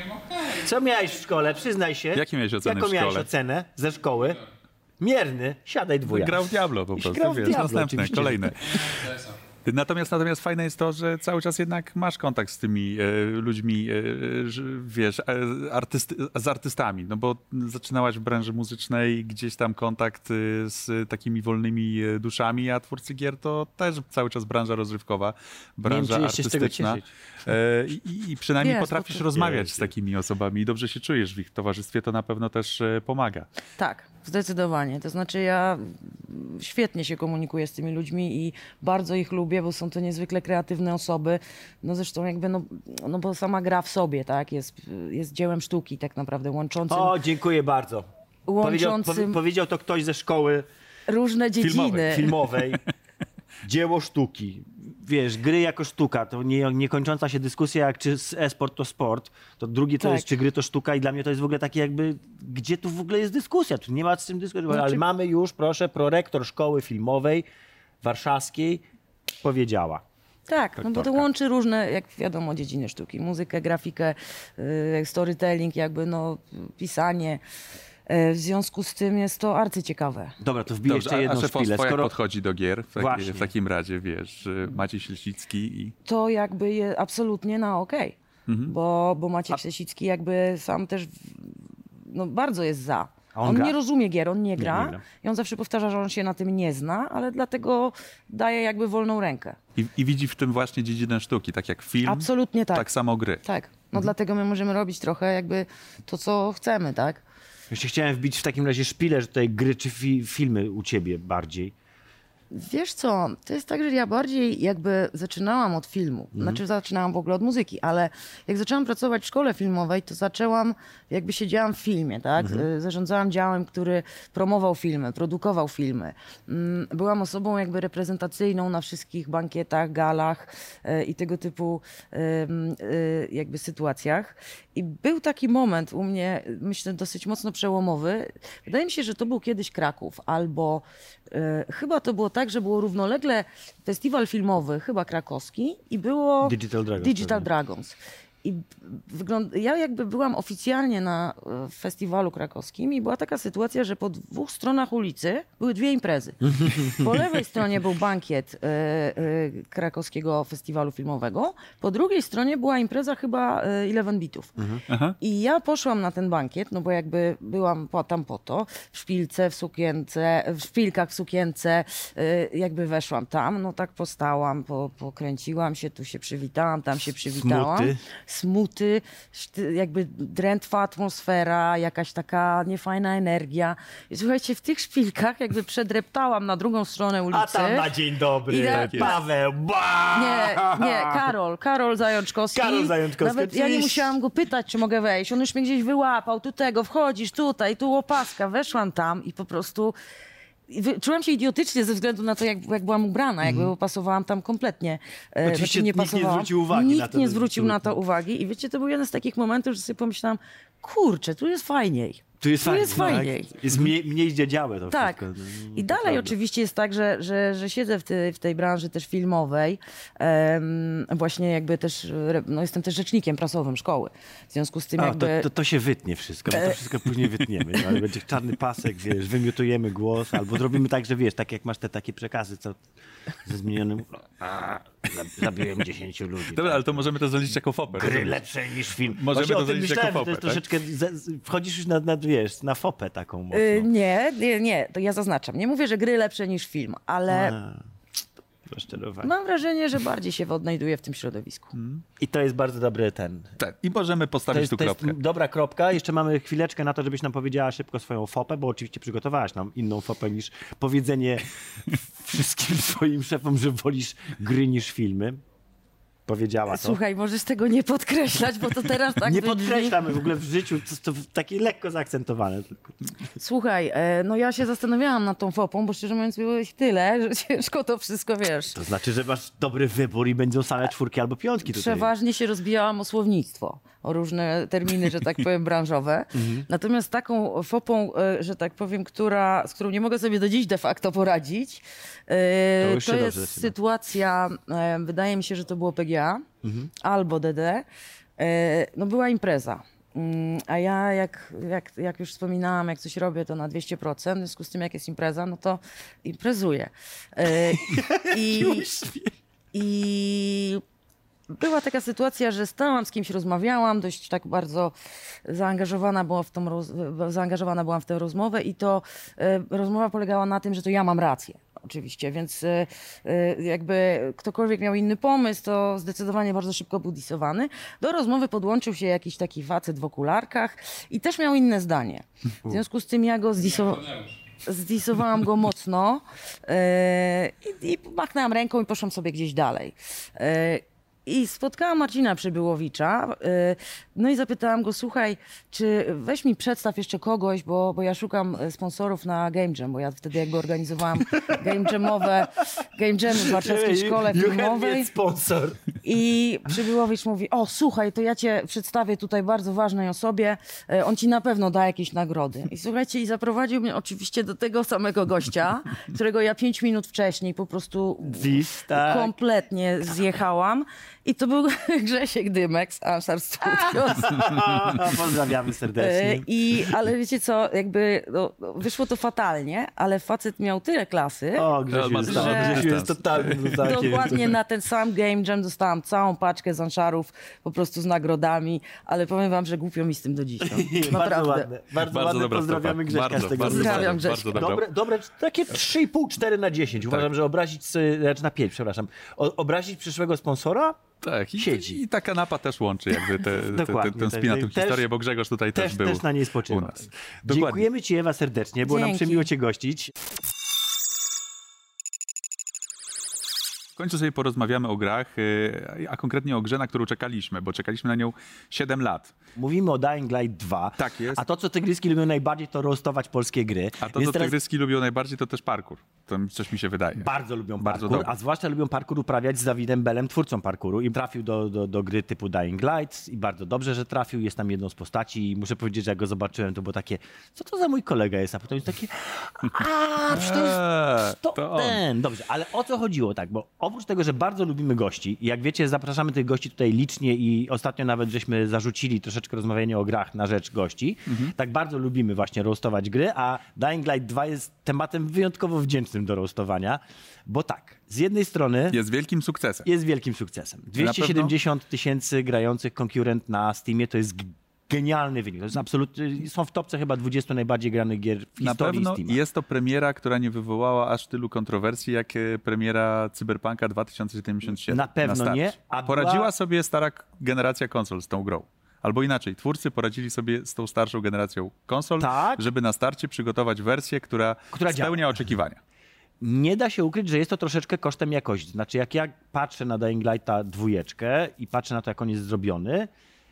Co miałeś w szkole? Przyznaj się. Jakie miałeś oceny Jaką w miałeś szkole? ocenę ze szkoły? Mierny. Siadaj dwuja. Grał w Diablo po prostu, grał w wiesz, Diablo, następne, oczywiście. kolejne. Natomiast, natomiast fajne jest to, że cały czas jednak masz kontakt z tymi e, ludźmi, e, że, wiesz, e, artysty, z artystami, no bo zaczynałaś w branży muzycznej, gdzieś tam kontakt e, z takimi wolnymi e, duszami, a twórcy gier to też cały czas branża rozrywkowa, branża czy jeszcze z tego artystyczna. cieszyć. E, I, I przynajmniej Jest, potrafisz to- to- rozmawiać Jest, z takimi osobami i dobrze się czujesz w ich towarzystwie, to na pewno też e, pomaga. Tak, zdecydowanie. To znaczy ja świetnie się komunikuję z tymi ludźmi i bardzo ich lubię, bo są to niezwykle kreatywne osoby. No zresztą jakby, no, no bo sama gra w sobie, tak, jest, jest dziełem sztuki tak naprawdę, łączącym, O, dziękuję bardzo. Powiedział, łączącym powie, powiedział to ktoś ze szkoły różne dziedziny. Filmowej, filmowej. Dzieło sztuki. Wiesz, gry jako sztuka, to nie, niekończąca się dyskusja, jak czy e-sport to sport, to drugie to Tak. jest, czy gry to sztuka i dla mnie to jest w ogóle takie jakby, gdzie tu w ogóle jest dyskusja? Tu nie ma z tym dyskusji, Znaczy- ale mamy już, proszę, prorektor szkoły filmowej warszawskiej powiedziała. Tak, no bo to Aktorka. łączy różne, jak wiadomo, dziedziny sztuki. Muzykę, grafikę, y, storytelling, jakby no pisanie. Y, W związku z tym jest to arcyciekawe. Dobra, to wbiję Dobrze, jeszcze a, a jedną szefostwo szpilę. jak Skoro... podchodzi do gier w, taki, Właśnie. w takim razie, wiesz, y, Maciej Ślesicki i... To jakby jest absolutnie na okej. Mhm. Bo, bo Maciek Ślesicki jakby sam też w- no, bardzo jest za. A on On, gra? nie rozumie gier, on nie gra. nie gra. I on zawsze powtarza, że on się na tym nie zna, ale dlatego daje jakby wolną rękę. I, I widzi w tym właśnie dziedzinę sztuki, tak jak film, Absolutnie tak. tak samo gry. Tak. No dlatego my możemy robić trochę jakby to, co chcemy, tak? Jeszcze chciałem wbić w takim razie szpilę, że tutaj gry czy fi filmy u ciebie bardziej. Wiesz co, to jest tak, że ja bardziej jakby zaczynałam od filmu. Znaczy zaczynałam w ogóle od muzyki, ale jak zaczęłam pracować w szkole filmowej, to zaczęłam, jakby siedziałam w filmie, tak? Y, Zarządzałam działem, który promował filmy, produkował filmy. Mm, Byłam osobą jakby reprezentacyjną na wszystkich bankietach, galach y, i tego typu y, y, jakby sytuacjach. I był taki moment u mnie, myślę, dosyć mocno przełomowy. Wydaje mi się, że to był kiedyś Kraków, albo y, chyba to było tak, tak, że było równolegle festiwal filmowy, chyba krakowski i było Digital Dragons. Digital Dragons. I wygląd... ja jakby byłam oficjalnie na e, festiwalu krakowskim i była taka sytuacja, że po dwóch stronach ulicy były dwie imprezy. Po lewej stronie był bankiet e, e, krakowskiego festiwalu filmowego, po drugiej stronie była impreza chyba e, Eleven Bitów. Aha. I ja poszłam na ten bankiet, no bo jakby byłam po, tam po to, w szpilce, w sukience, w szpilkach, w sukience, e, jakby weszłam tam, no tak postałam, po, pokręciłam się, tu się przywitałam, tam się przywitałam. Smuty. Smuty, szty- jakby drętwa atmosfera, jakaś taka niefajna energia. I słuchajcie, w tych szpilkach jakby przedreptałam na drugą stronę ulicy. A tam na dzień dobry, I na- Paweł, ba! Nie, nie, Karol, Karol Zajączkowski. Karol Zajączkowski, Nawet ja nie oczywiście. musiałam go pytać, czy mogę wejść. On już mnie gdzieś wyłapał, tu tego, wchodzisz tutaj, tu łopaska. Weszłam tam i po prostu... i wy- Czułam się idiotycznie ze względu na to, jak, jak byłam ubrana, jakby mm. pasowałam tam kompletnie. E, Oczywiście znaczy nie nikt nie pasowałam. zwrócił uwagi Nikt na to, nie że- zwrócił na to uwagi i wiecie, to był jeden z takich momentów, że sobie pomyślałam, kurczę, tu jest fajniej. Tu jest, Tu fajnie, jest fajniej. Tak? Jest mniej, mniej zdziedziałe to Tak. wszystko. I To dalej prawda. oczywiście jest tak, że, że, że siedzę w, ty, w tej branży też filmowej. Em, właśnie jakby też, re- no jestem też rzecznikiem prasowym szkoły. W związku z tym A, jakby... to, to, to się wytnie wszystko, bo to wszystko później wytniemy. No, ale będzie czarny pasek, wiesz, wymiotujemy głos, albo zrobimy tak, że wiesz, tak jak masz te takie przekazy, co ze zmienionym... A, zabiłem dziesięciu ludzi. Dobra, ale to możemy to zaliczyć jako fopę. Gry lepsze niż film. Możemy Właśnie to o tym zaliczyć myślałem, jako że to jest fopę, tak? troszeczkę... Z, z, wchodzisz już na, na, wiesz, na fopę taką mocno. Y, nie, nie, nie, to ja zaznaczam. Nie mówię, że gry lepsze niż film, ale A, rozczarowanie. mam wrażenie, że bardziej się odnajduję w tym środowisku. I to jest bardzo dobry ten... Tak, i możemy To postawić jest, tu to jest kropkę. dobra kropka. Jeszcze mamy chwileczkę na to, żebyś nam powiedziała szybko swoją fopę, bo oczywiście przygotowałaś nam inną fopę niż powiedzenie wszystkim swoim szefom, że wolisz gry niż filmy. Powiedziała to. Słuchaj, możesz tego nie podkreślać, bo to teraz tak Nie wybrzmi. podkreślamy w ogóle w życiu, to, to takie lekko zaakcentowane. Tylko. Słuchaj, e, no ja się zastanawiałam nad tą fopą, bo szczerze mówiąc było ich tyle, że ciężko to wszystko, wiesz. To znaczy, że masz dobry wybór i będą same czwórki albo piątki tutaj. Przeważnie się rozbijałam o słownictwo, o różne terminy, że tak powiem, branżowe. Natomiast taką fopą, e, że tak powiem, która, z którą nie mogę sobie do dziś de facto poradzić, e, To już to się jest dobrze zaczyna. sytuacja, e, wydaje mi się, że to było P G A albo D D. E, no była impreza. Mm, A ja, jak, jak, jak już wspominałam, jak coś robię, to na dwieście procent. W związku z tym, jak jest impreza, no to imprezuję. E, I, I była taka sytuacja, że stałam z kimś, rozmawiałam, dość tak bardzo zaangażowana była w tą roz... zaangażowana byłam w tę rozmowę i to e, rozmowa polegała na tym, że to ja mam rację. Oczywiście, więc e, e, jakby ktokolwiek miał inny pomysł, to zdecydowanie bardzo szybko był disowany. Do rozmowy podłączył się jakiś taki facet w okularkach i też miał inne zdanie. W związku z tym ja go zdisowałam. Zdisowałam go mocno e, i, i machnęłam ręką i poszłam sobie gdzieś dalej. E, I spotkałam Marcina Przybyłowicza, y, no i zapytałam go, słuchaj, czy weź mi przedstaw jeszcze kogoś, bo, bo ja szukam sponsorów na Game Jam, bo ja wtedy jakby organizowałam game jamowe, game jamy w warszawskiej szkole filmowej. sponsor. I Przybyłowicz mówi, o słuchaj, to ja cię przedstawię tutaj bardzo ważnej osobie, e, on ci na pewno da jakieś nagrody. I słuchajcie, i zaprowadził mnie oczywiście do tego samego gościa, którego ja pięć minut wcześniej po prostu Dziś, tak. kompletnie zjechałam. I to był Grzesiek Dymek z Ansar Studios. Pozdrawiamy E, serdecznie. I, ale wiecie co, jakby no, wyszło to fatalnie, ale facet miał tyle klasy. O, Grzesiu, ma- jest, że- Grzesiu jest totalnym luzakiem. Dokładnie na ten sam Game Jam dostałam całą paczkę z Anszarów po prostu z nagrodami, ale powiem wam, że głupio mi z tym do dziś. No. Bardzo Naprawdę. ładne. Bardzo, Bardzo ładne. dobra Pozdrawiamy stopa. Grześka Bardzo, z tego bardzo miejsca. Pozdrawiam dobra, Grześka. bardzo dobra. Dobre, dobre, takie trzy i pół, cztery na dziesięć. Uważam, Tak. że obrazić, sy- znaczy na pięć, przepraszam. O, obrazić przyszłego sponsora? Tak, i, Siedzi. i ta kanapa też łączy jakby te, te, te, Dokładnie, ten spina też- tę historię, bo Grzegorz tutaj też, Też, był też na niej u spoczywa. nas. Dokładnie. Dziękujemy ci, Ewa, serdecznie. Było nam Dzięki. przemiło cię gościć. końcu sobie porozmawiamy o grach, yy, a konkretnie o grze, na którą czekaliśmy, bo czekaliśmy na nią siedem lat. Mówimy o Dying Light dwa. Tak jest. A to, co tygryski lubią najbardziej, to roastować polskie gry. A to, Więc co teraz tygryski lubią najbardziej, to też parkour. To coś mi się wydaje. bardzo lubią Bardzo parkour, dobrze. a zwłaszcza lubią parkour uprawiać z Dawidem Bellem, twórcą parkouru. I trafił do, do, do gry typu Dying Light i bardzo dobrze, że trafił. Jest tam jedną z postaci i muszę powiedzieć, że jak go zobaczyłem, to było takie, co to za mój kolega jest? A potem jest takie, a przecież to jest to, to on. ten. Dobrze, ale o co chodziło tak? Bo oprócz tego, że bardzo lubimy gości i jak wiecie, zapraszamy tych gości tutaj licznie i ostatnio nawet żeśmy zarzucili troszeczkę rozmawianie o grach na rzecz gości. Mhm. Tak bardzo lubimy właśnie roastować gry, a Dying Light dwa jest tematem wyjątkowo wdzięcznym do roastowania, bo tak, z jednej strony Jest wielkim sukcesem. jest wielkim sukcesem. dwieście siedemdziesiąt tysięcy grających konkurent na Steamie to jest g- genialny wynik. To jest absolutnie, są w topce chyba dwudziestu najbardziej granych gier w Na historii pewno Steama. jest to premiera, która nie wywołała aż tylu kontrowersji, jak e, premiera Cyberpunka dwa tysiące siedemdziesiąt siedem. Na pewno start. nie, a Poradziła była- sobie stara k- generacja konsol z tą grą. Albo inaczej, twórcy poradzili sobie z tą starszą generacją konsol, Tak. żeby na starcie przygotować wersję, która, Która działa. spełnia oczekiwania. Nie da się ukryć, że jest to troszeczkę kosztem jakości. Znaczy, jak ja patrzę na Dying Lighta dwójeczkę i patrzę na to, jak on jest zrobiony,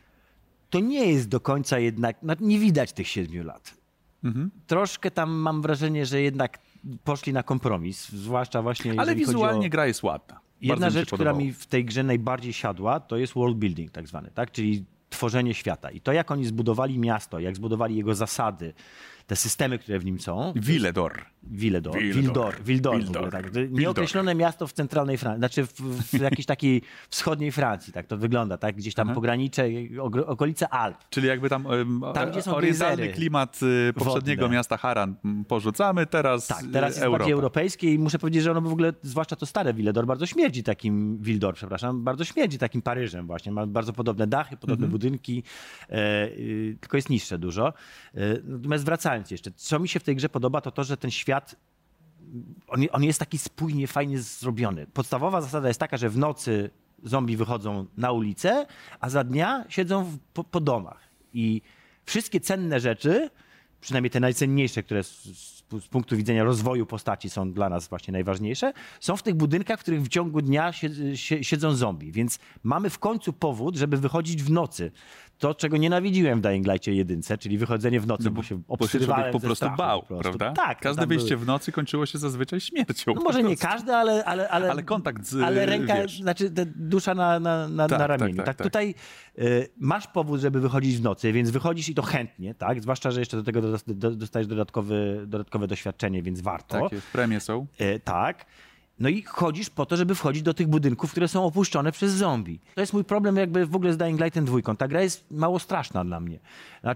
to nie jest do końca jednak, no, nie widać tych siedmiu lat. Mhm. Troszkę tam mam wrażenie, że jednak poszli na kompromis, zwłaszcza właśnie Ale jeżeli wizualnie chodzi o... gra jest ładna. Jedna Bardzo mi się rzecz, która podobało. mi w tej grze najbardziej siadła, to jest world building tak zwany, tak? Czyli tworzenie świata. I to, jak oni zbudowali miasto, jak zbudowali jego zasady, te systemy, które w nim są. Villedor. Villedor. Wildor. Wildor. Wildor. w ogóle, Wildor. tak. Wildor. Nieokreślone miasto w centralnej Francji, znaczy w, w jakiejś takiej wschodniej Francji, tak to wygląda, tak? Gdzieś tam pogranicze, ogro- okolice Alp. Czyli jakby tam, em, Tam, gdzie są orientalny gejzery klimat y, poprzedniego wodne. miasta Haran m, porzucamy, teraz Tak, y, teraz jest Europa. bardziej europejskie i muszę powiedzieć, że ono w ogóle, zwłaszcza to stare Villedor, bardzo śmierdzi takim, Wildor, przepraszam, bardzo śmierdzi takim Paryżem właśnie. Ma bardzo podobne dachy, podobne Mhm. budynki, e, y, tylko jest niższe dużo. E, natomiast wracając jeszcze, co mi się w tej grze podoba, to to, że ten świat On, on jest taki spójnie, fajnie zrobiony. Podstawowa zasada jest taka, że w nocy zombie wychodzą na ulicę, a za dnia siedzą w, po, po domach. I wszystkie cenne rzeczy, przynajmniej te najcenniejsze, które z, z, z punktu widzenia rozwoju postaci są dla nas właśnie najważniejsze, są w tych budynkach, w których w ciągu dnia sie, sie, siedzą zombie. Więc mamy w końcu powód, żeby wychodzić w nocy. To, czego nienawidziłem w Dying Light'cie jedynce, czyli wychodzenie w nocy, No bo bo, się bo się obsrywałem człowiek po ze prostu strachu bał, po prostu. prawda? Tak. Każde tam wyjście były- w nocy kończyło się zazwyczaj śmiercią. no po może nie prostu. każdy, ale... Ale, ale, Ale kontakt z, ale ręka, wiesz. znaczy te, dusza na, na, na, Tak, na tak, ramieniu. Tak, tak, tak. Tutaj y, masz powód, żeby wychodzić w nocy, więc wychodzisz i to chętnie, tak? Zwłaszcza, że jeszcze do tego dos- do, dostajesz dodatkowy, dodatkowe doświadczenie, więc warto. Tak jest, premie są. Y, tak. No i chodzisz po to, żeby wchodzić do tych budynków, które są opuszczone przez zombie. To jest mój problem jakby w ogóle z Dying Lightem dwójką. Ta gra jest mało straszna dla mnie. Na-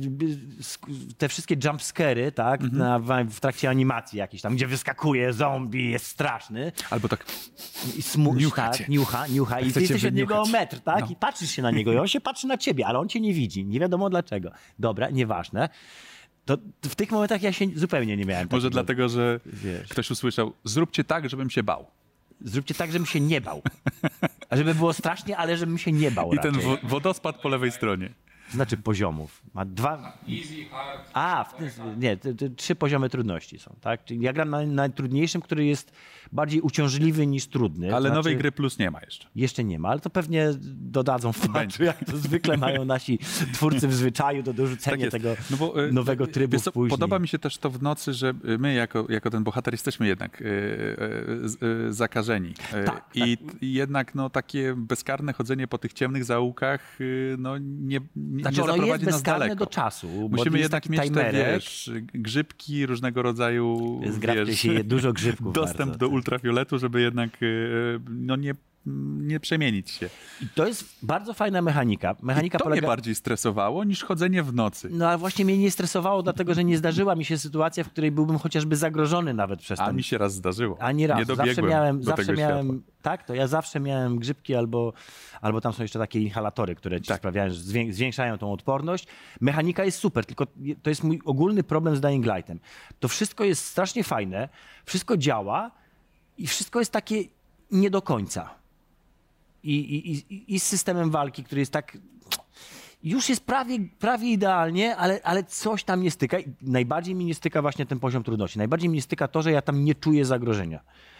Te wszystkie jumpscary, tak, Mhm. na, w trakcie animacji jakiejś tam, gdzie wyskakuje zombie, jest straszny. Albo tak, I smu- Niucha tak, cię. niucha, niucha. I ty Chce cię jesteś od niego o wyniuchać. metr, tak? No. I patrzysz się na niego i on się patrzy na ciebie, ale on cię nie widzi. Nie wiadomo dlaczego. Dobra, nieważne. To w tych momentach ja się zupełnie nie miałem. może takiego- dlatego, że wiesz. ktoś usłyszał, zróbcie tak, żebym się bał. Zróbcie tak, żebym się nie bał. A żeby było strasznie, ale żebym się nie bał I ten raczej. wo- wodospad po lewej stronie. Znaczy poziomów. Ma dwa... A, w tym, nie, te, te trzy poziomy trudności są, tak? Czyli ja gram na najtrudniejszym, który jest bardziej uciążliwy niż trudny. Ale To nowej znaczy, gry plus nie ma jeszcze. Jeszcze nie ma, ale to pewnie dodadzą w patchu, Będzie. jak to zwykle mają nasi twórcy w zwyczaju do dorzucenia jest. tego No bo, e, nowego e, trybu wiesz co, później. Podoba mi się też to w nocy, że my jako, jako ten bohater jesteśmy jednak e, e, z- e, zakażeni. E, Tak, I t- i jednak no, takie bezkarne chodzenie po tych ciemnych zaułkach e, no, nie, nie, Znaczy nie ono zaprowadzi jest nas bezkarne daleko. do czasu, bo Musimy jest jednak taki mieć te, timerek. wiesz, grzybki różnego rodzaju, Jest gra, w której wiesz, się je dużo grzybków dostęp bardzo, do tak. ultrafioletu, żeby jednak e, no, nie, nie przemienić się. I to jest bardzo fajna mechanika. Mechanika To polega... mnie bardziej stresowało niż chodzenie w nocy. No ale właśnie mnie nie stresowało, dlatego że nie zdarzyła mi się sytuacja, w której byłbym chociażby zagrożony nawet przez A ten... mi się raz zdarzyło. Ani raz. Nie Zawsze dobiegłem miałem, do zawsze tego miałem światła. tak, to ja zawsze miałem grzybki albo, albo tam są jeszcze takie inhalatory, które ci Tak. sprawiają, że zwię- zwiększają tą odporność. Mechanika jest super, tylko to jest mój ogólny problem z Dying Lightem. To wszystko jest strasznie fajne, wszystko działa i wszystko jest takie nie do końca. I, i, i, i z systemem walki, który jest tak... Już jest prawie, prawie idealnie, ale, ale coś tam nie styka. I najbardziej mi nie styka właśnie ten poziom trudności. Najbardziej mi nie styka to, że ja tam nie czuję zagrożenia.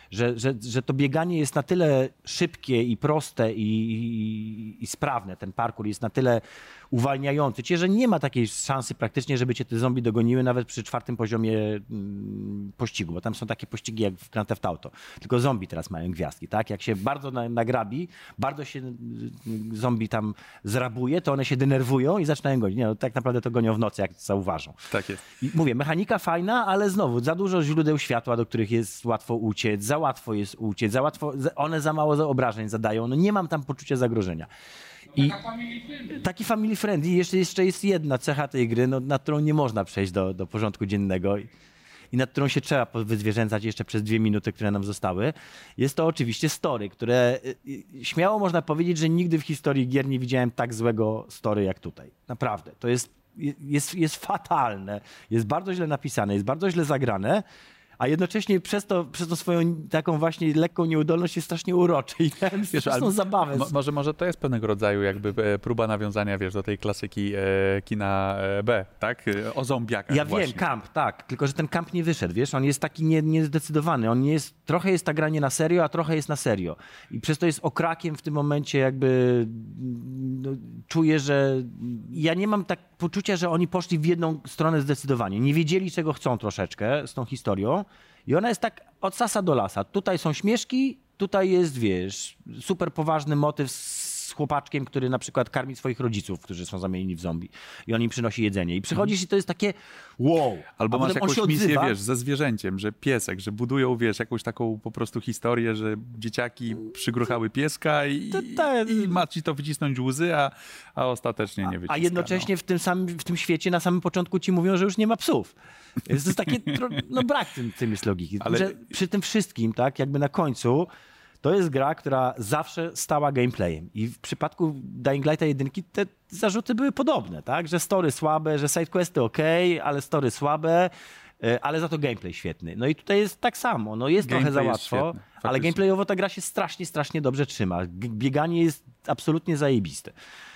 że, że, że to bieganie jest na tyle szybkie i proste i, i, i sprawne, ten parkour jest na tyle uwalniający cię, że nie ma takiej szansy praktycznie, żeby cię te zombie dogoniły nawet przy czwartym poziomie mm, pościgu, bo tam są takie pościgi jak w Grand Theft Auto. Tylko zombie teraz mają gwiazdki, tak? Jak się bardzo na, nagrabi, bardzo się zombie tam zrabuje, to one się denerwują i zaczynają gonić. Nie, no, tak naprawdę to gonią w nocy, jak zauważą. Tak jest. I mówię, mechanika fajna, ale znowu za dużo źródeł światła, do których jest łatwo uciec, za łatwo jest uciec, za łatwo, one za mało obrażeń zadają. No nie mam tam poczucia zagrożenia. I taki family friendly. Jeszcze, jeszcze jest jedna cecha tej gry, no, nad którą nie można przejść do, do porządku dziennego i, i nad którą się trzeba wyzwierzęcać jeszcze przez dwie minuty, które nam zostały. Jest to oczywiście story, które śmiało można powiedzieć, że nigdy w historii gier nie widziałem tak złego story jak tutaj. Naprawdę. To jest, jest, jest fatalne, jest bardzo źle napisane, jest bardzo źle zagrane, a jednocześnie przez to, przez to swoją taką właśnie lekką nieudolność jest strasznie uroczy i miałem straszną zabawę. Mo, może, może to jest pewnego rodzaju jakby e, próba nawiązania, wiesz, do tej klasyki e, kina e, B, tak? O zombiakach Ja właśnie. wiem, kamp, tak, tylko że ten kamp nie wyszedł, wiesz, on jest taki nie, niezdecydowany, on nie jest, trochę jest ta granie na serio, a trochę jest na serio. I przez to jest okrakiem w tym momencie jakby no, czuję, że ja nie mam tak poczucia, że oni poszli w jedną stronę zdecydowanie. Nie wiedzieli, czego chcą troszeczkę z tą historią. I ona jest tak od sasa do lasa. Tutaj są śmieszki, tutaj jest, wiesz, super poważny motyw z chłopaczkiem, który na przykład karmi swoich rodziców, którzy są zamienieni w zombie. I on im przynosi jedzenie. I przychodzisz i to jest takie wow. Albo A masz potem on jakąś się misję, odzywa. wiesz, ze zwierzęciem, że piesek, że budują, wiesz, jakąś taką po prostu historię, że dzieciaki przygruchały pieska i, To tak. i ma ci to wycisnąć łzy, a, a ostatecznie nie wyciska. A jednocześnie w tym samym w tym świecie na samym początku ci mówią, że już nie ma psów. Więc to jest takie, no brak tym, tym jest logiki. Ale- Że przy tym wszystkim, tak, jakby na końcu, to jest gra, która zawsze stała gameplayem. I w przypadku Dying Lighta jedynki te zarzuty były podobne, tak, że story słabe, że sidequesty okej, ale story słabe, e, ale za to gameplay świetny. No i tutaj jest tak samo, no jest Gameplay trochę za jest łatwo, świetny, ale faktycznie. gameplayowo ta gra się strasznie, strasznie dobrze trzyma. G- bieganie jest absolutnie zajebiste.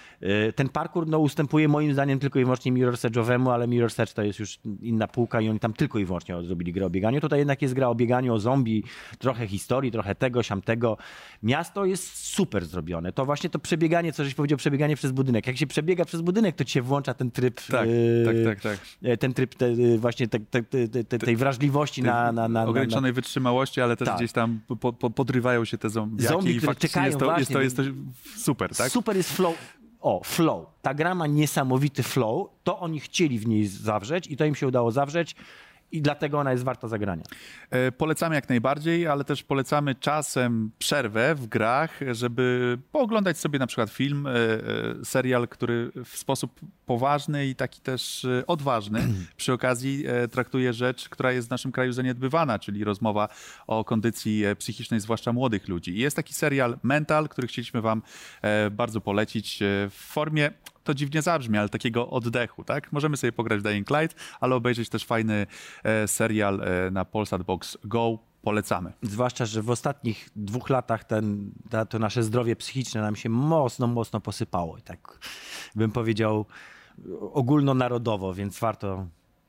Ten parkour no, ustępuje moim zdaniem tylko i wyłącznie Mirror's Edge'owemu, ale Mirror's Edge to jest już inna półka i oni tam tylko i wyłącznie zrobili grę o bieganiu. Tutaj jednak jest gra o bieganiu, o zombie, trochę historii, trochę tego, siamtego. Miasto jest super zrobione. To właśnie to przebieganie, co żeś powiedział, przebieganie przez budynek. Jak się przebiega przez budynek, to ci się włącza ten tryb... Tak, yy, tak, tak, tak. Ten tryb te, właśnie te, te, te, te, tej wrażliwości na, na, na... Ograniczonej wytrzymałości, ale też Tak. gdzieś tam po, po, podrywają się te zombiaki Zombie, i które faktycznie czekają jest to, jest, to, właśnie. jest to super, tak? Super jest flow. O, flow. Ta gra ma niesamowity flow. To oni chcieli w niej zawrzeć i to im się udało zawrzeć i dlatego ona jest warta zagrania. E, Polecamy jak najbardziej, ale też polecamy czasem przerwę w grach, żeby pooglądać sobie na przykład film, e, e, serial, który w sposób poważny i taki też e, odważny przy okazji e, traktuje rzecz, która jest w naszym kraju zaniedbywana, czyli rozmowa o kondycji e, psychicznej, zwłaszcza młodych ludzi. I jest taki serial Mental, który chcieliśmy wam e, bardzo polecić e, w formie, to dziwnie zabrzmi, ale takiego oddechu, tak? Możemy sobie pograć w Dying Light, ale obejrzeć też fajny e, serial e, na Polsat Box Go. Polecamy. Zwłaszcza, że w ostatnich dwóch latach ten, ta, to nasze zdrowie psychiczne nam się mocno, mocno posypało. I tak bym powiedział ogólnonarodowo, więc warto,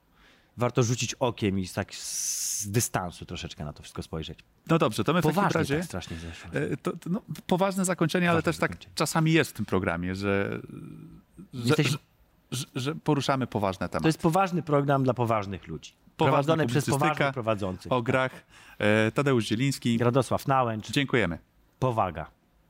warto rzucić okiem i tak z dystansu troszeczkę na to wszystko spojrzeć. No dobrze, to my w takim Poważnie razie... tak strasznie zeszło. E, To, to, no, poważne zakończenie, ale Poważne też tak zakończenie. czasami jest w tym programie, że, że, Jesteś- że, że, że poruszamy poważne To tematy. jest poważny program dla poważnych ludzi. Poważna Prowadzony przez publicystyka poważnych prowadzących. o grach. E, Tadeusz Zieliński. Radosław Nałęcz. Dziękujemy. Powaga.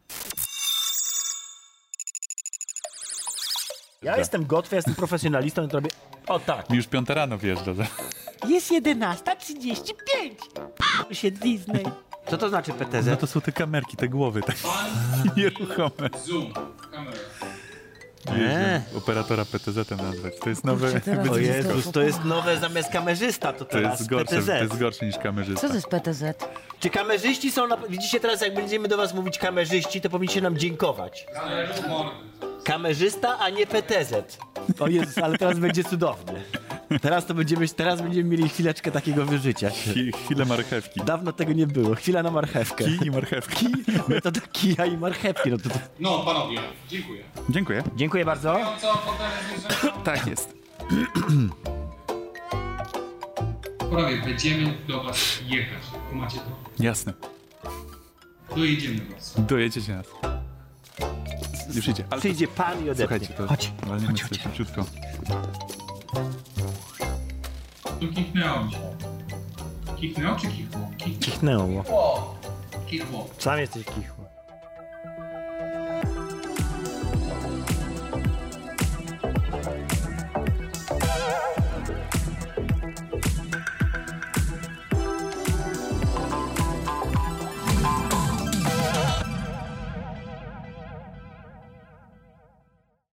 Ja jestem gotów, ja jestem profesjonalistą i to robię... O tak. Mi już piąte rano wjeżdża. że- Jest jedenasta trzydzieści pięć. się Disney. Co to znaczy P T No Z? to są te kamerki, te głowy takie nieruchome. Zoom, kamera. Eee. Operatora P T Z-em nazwać. To jest nowe... teraz O to jest Jezus, to jest nowe zamiast kamerzysta, to To teraz jest gorsze, P T Z. to jest gorsze niż kamerzysta. Co to jest P T Z? Czy kamerzyści są... Na... Widzicie teraz, jak będziemy do was mówić kamerzyści, to powinniście nam dziękować. Zależy mordy. Kamerzysta, a nie P T Z. O Jezus, ale teraz będzie cudownie. Teraz to będziemy, teraz będziemy mieli chwileczkę takiego wyżycia. Chwi- Chwilę marchewki. Dawno tego nie było. Chwila na marchewkę. Kij i marchewki. Metoda kija i marchewki. No to, to... No, panowie, dziękuję. Dziękuję. Dziękuję bardzo. No co, potem że... Tak jest. Panowie, będziemy do was jechać. Macie to? Jasne. Dojedziemy was. Dojedziecie nas. Już idzie. Ale Przyjdzie pan i odepnie. słuchajcie, to Chodź, walniemy chodź, sobie chodź. szybciutko. Tu kichnęło mi się. Kichnęło czy kichło? Kich- Kichnęło. Kichło. Kichło. Sam jesteś kichło.